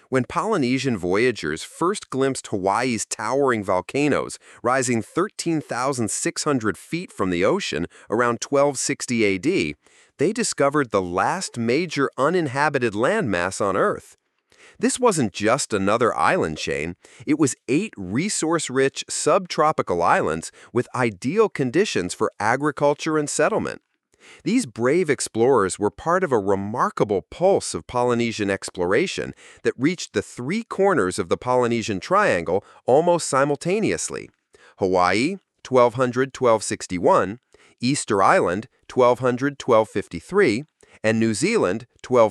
When Polynesian voyagers first glimpsed Hawaii's towering volcanoes, rising 13,600 feet from the ocean around 1260 AD, they discovered the last major uninhabited landmass on Earth. This wasn't just another island chain, it was 8 resource-rich subtropical islands with ideal conditions for agriculture and settlement. These brave explorers were part of a remarkable pulse of Polynesian exploration that reached the 3 corners of the Polynesian Triangle almost simultaneously: Hawaii, 1200–1261, Easter Island, 1200–1253, and New Zealand,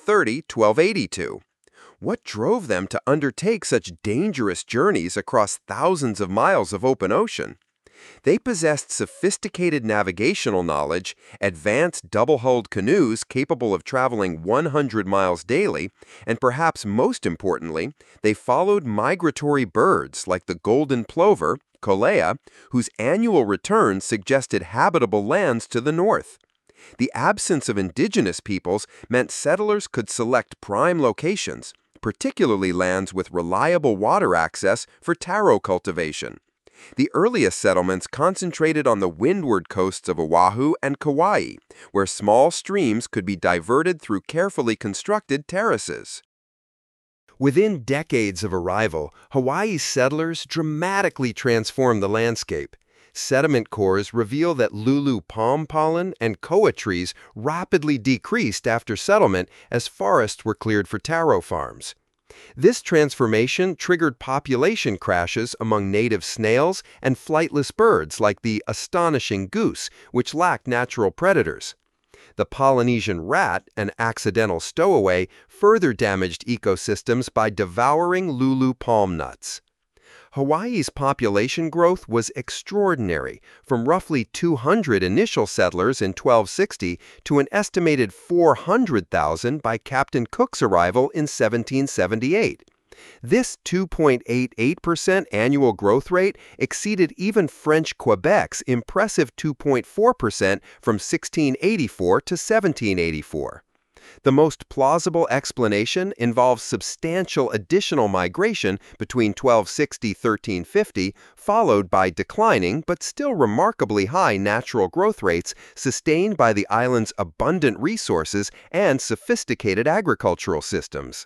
1230–1282. What drove them to undertake such dangerous journeys across thousands of miles of open ocean? They possessed sophisticated navigational knowledge, advanced double-hulled canoes capable of traveling 100 miles daily, and perhaps most importantly, they followed migratory birds like the golden plover, Kolea, whose annual return suggested habitable lands to the north. The absence of indigenous peoples meant settlers could select prime locations, particularly lands with reliable water access for taro cultivation. The earliest settlements concentrated on the windward coasts of Oahu and Kauai, where small streams could be diverted through carefully constructed terraces. Within decades of arrival, Hawaii's settlers dramatically transformed the landscape. Sediment cores reveal that lulu palm pollen and koa trees rapidly decreased after settlement as forests were cleared for taro farms. This transformation triggered population crashes among native snails and flightless birds like the astonishing goose, which lacked natural predators. The Polynesian rat, an accidental stowaway, further damaged ecosystems by devouring lulu palm nuts. Hawaii's population growth was extraordinary, from roughly 200 initial settlers in 1260 to an estimated 400,000 by Captain Cook's arrival in 1778. This 2.88% annual growth rate exceeded even French Quebec's impressive 2.4% from 1684 to 1784. The most plausible explanation involves substantial additional migration between 1260–1350, followed by declining but still remarkably high natural growth rates sustained by the island's abundant resources and sophisticated agricultural systems.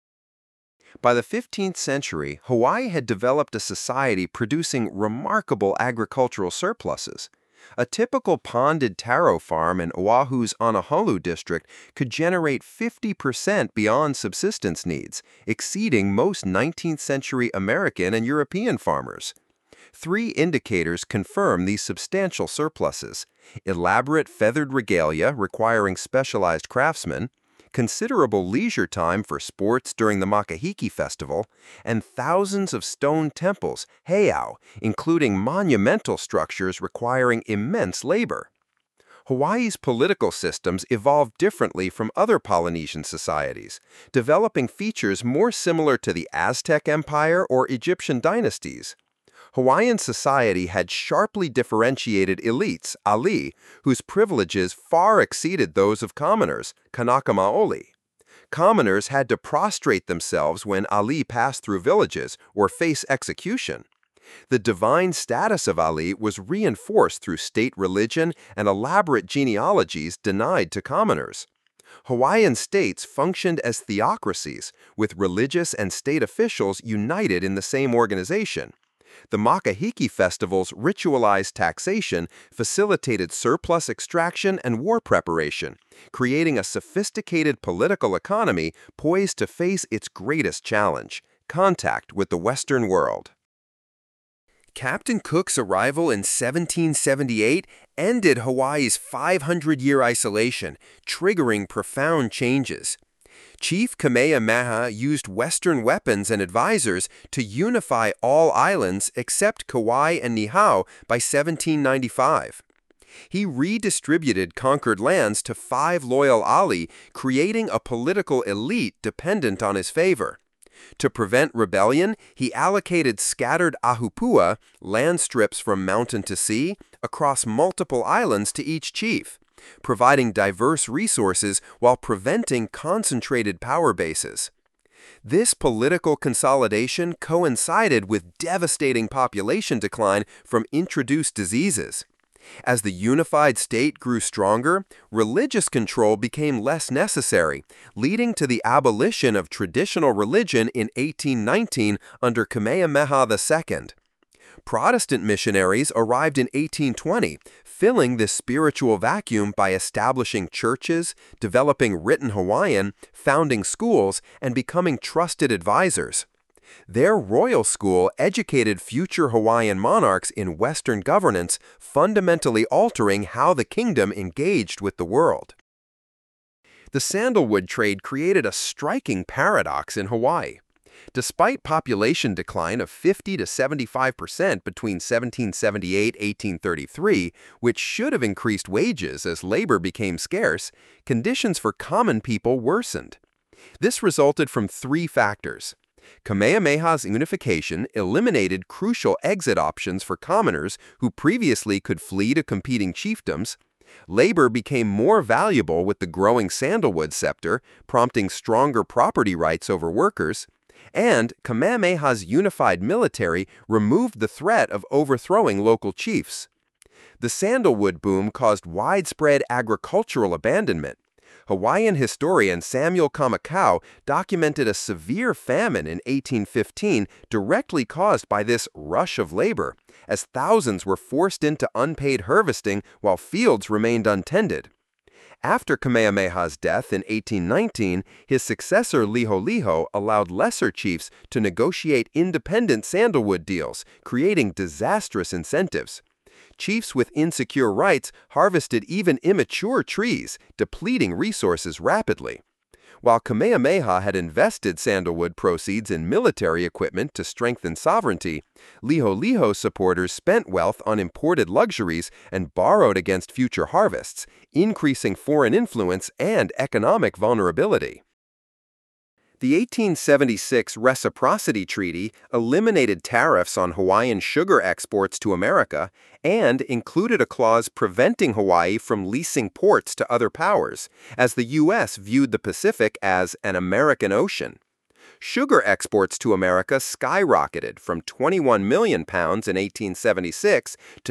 By the 15th century, Hawaii had developed a society producing remarkable agricultural surpluses. A typical ponded taro farm in Oahu's Honolulu district could generate 50% beyond subsistence needs, exceeding most 19th century American and European farmers. 3 indicators confirm these substantial surpluses: elaborate feathered regalia requiring specialized craftsmen, considerable leisure time for sports during the Makahiki Festival, and thousands of stone temples, heiau, including monumental structures requiring immense labor. Hawaii's political systems evolved differently from other Polynesian societies, developing features more similar to the Aztec Empire or Egyptian dynasties. Hawaiian society had sharply differentiated elites, ali, whose privileges far exceeded those of commoners, kanaka maoli. Commoners had to prostrate themselves when ali passed through villages or face execution. The divine status of ali was reinforced through state religion and elaborate genealogies denied to commoners. Hawaiian states functioned as theocracies, with religious and state officials united in the same organization. The Makahiki Festival's ritualized taxation facilitated surplus extraction and war preparation, creating a sophisticated political economy poised to face its greatest challenge: contact with the Western world. Captain Cook's arrival in 1778 ended Hawaii's 500-year isolation, triggering profound changes. Chief Kamehameha used Western weapons and advisors to unify all islands except Kauai and Niihau by 1795. He redistributed conquered lands to 5 loyal ali, creating a political elite dependent on his favor. To prevent rebellion, he allocated scattered ahupua, land strips from mountain to sea, across multiple islands to each chief, providing diverse resources while preventing concentrated power bases. This political consolidation coincided with devastating population decline from introduced diseases. As the unified state grew stronger, religious control became less necessary, leading to the abolition of traditional religion in 1819 under Kamehameha II. Protestant missionaries arrived in 1820, filling this spiritual vacuum by establishing churches, developing written Hawaiian, founding schools, and becoming trusted advisors. Their royal school educated future Hawaiian monarchs in Western governance, fundamentally altering how the kingdom engaged with the world. The sandalwood trade created a striking paradox in Hawaii. Despite population decline of 50 to 75% between 1778-1833, which should have increased wages as labor became scarce, conditions for common people worsened. This resulted from three factors. Kamehameha's unification eliminated crucial exit options for commoners who previously could flee to competing chiefdoms. Labor became more valuable with the growing sandalwood scepter, prompting stronger property rights over workers. And Kamehameha's unified military removed the threat of overthrowing local chiefs. The sandalwood boom caused widespread agricultural abandonment. Hawaiian historian Samuel Kamakaua documented a severe famine in 1815 directly caused by this rush of labor, as thousands were forced into unpaid harvesting while fields remained untended. After Kamehameha's death in 1819, his successor Liholiho allowed lesser chiefs to negotiate independent sandalwood deals, creating disastrous incentives. Chiefs with insecure rights harvested even immature trees, depleting resources rapidly. While Kamehameha had invested sandalwood proceeds in military equipment to strengthen sovereignty, Liholiho supporters spent wealth on imported luxuries and borrowed against future harvests, increasing foreign influence and economic vulnerability. The 1876 Reciprocity Treaty eliminated tariffs on Hawaiian sugar exports to America and included a clause preventing Hawaii from leasing ports to other powers, as the U.S. viewed the Pacific as an American ocean. Sugar exports to America skyrocketed from 21 million pounds in 1876 to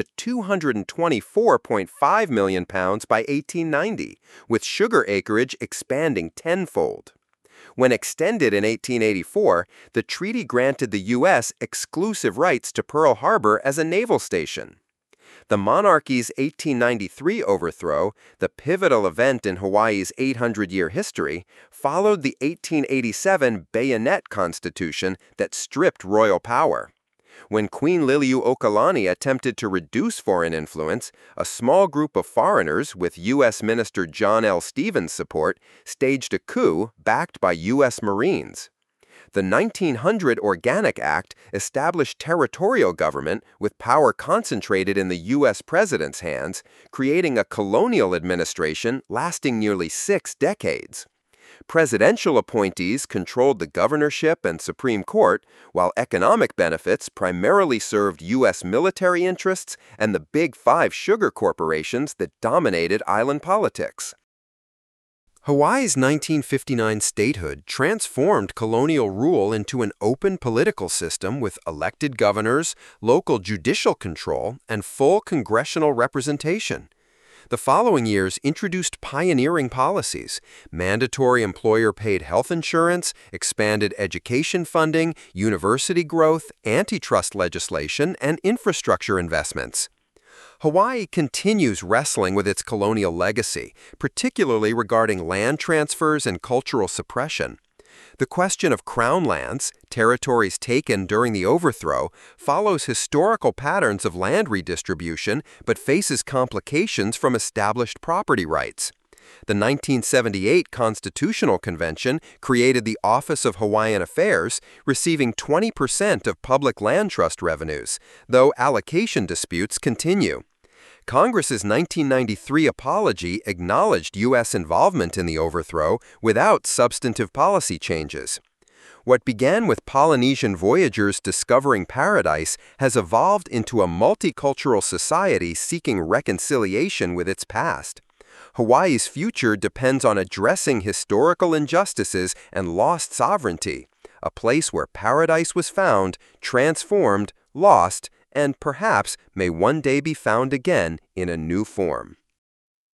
224.5 million pounds by 1890, with sugar acreage expanding tenfold. When extended in 1884, the treaty granted the U.S. exclusive rights to Pearl Harbor as a naval station. The monarchy's 1893 overthrow, the pivotal event in Hawaii's 800-year history, followed the 1887 Bayonet Constitution that stripped royal power. When Queen Liliuokalani attempted to reduce foreign influence, a small group of foreigners with U.S. Minister John L. Stevens' support staged a coup backed by U.S. Marines. The 1900 Organic Act established territorial government with power concentrated in the U.S. president's hands, creating a colonial administration lasting nearly 6 decades. Presidential appointees controlled the governorship and Supreme Court, while economic benefits primarily served U.S. military interests and the Big Five sugar corporations that dominated island politics. Hawaii's 1959 statehood transformed colonial rule into an open political system with elected governors, local judicial control, and full congressional representation. The following years introduced pioneering policies: mandatory employer-paid health insurance, expanded education funding, university growth, antitrust legislation, and infrastructure investments. Hawaii continues wrestling with its colonial legacy, particularly regarding land transfers and cultural suppression. The question of crown lands, territories taken during the overthrow, follows historical patterns of land redistribution but faces complications from established property rights. The 1978 Constitutional Convention created the Office of Hawaiian Affairs, receiving 20% of public land trust revenues, though allocation disputes continue. Congress's 1993 apology acknowledged U.S. involvement in the overthrow without substantive policy changes. What began with Polynesian voyagers discovering paradise has evolved into a multicultural society seeking reconciliation with its past. Hawaii's future depends on addressing historical injustices and lost sovereignty, a place where paradise was found, transformed, lost, and perhaps may one day be found again in a new form.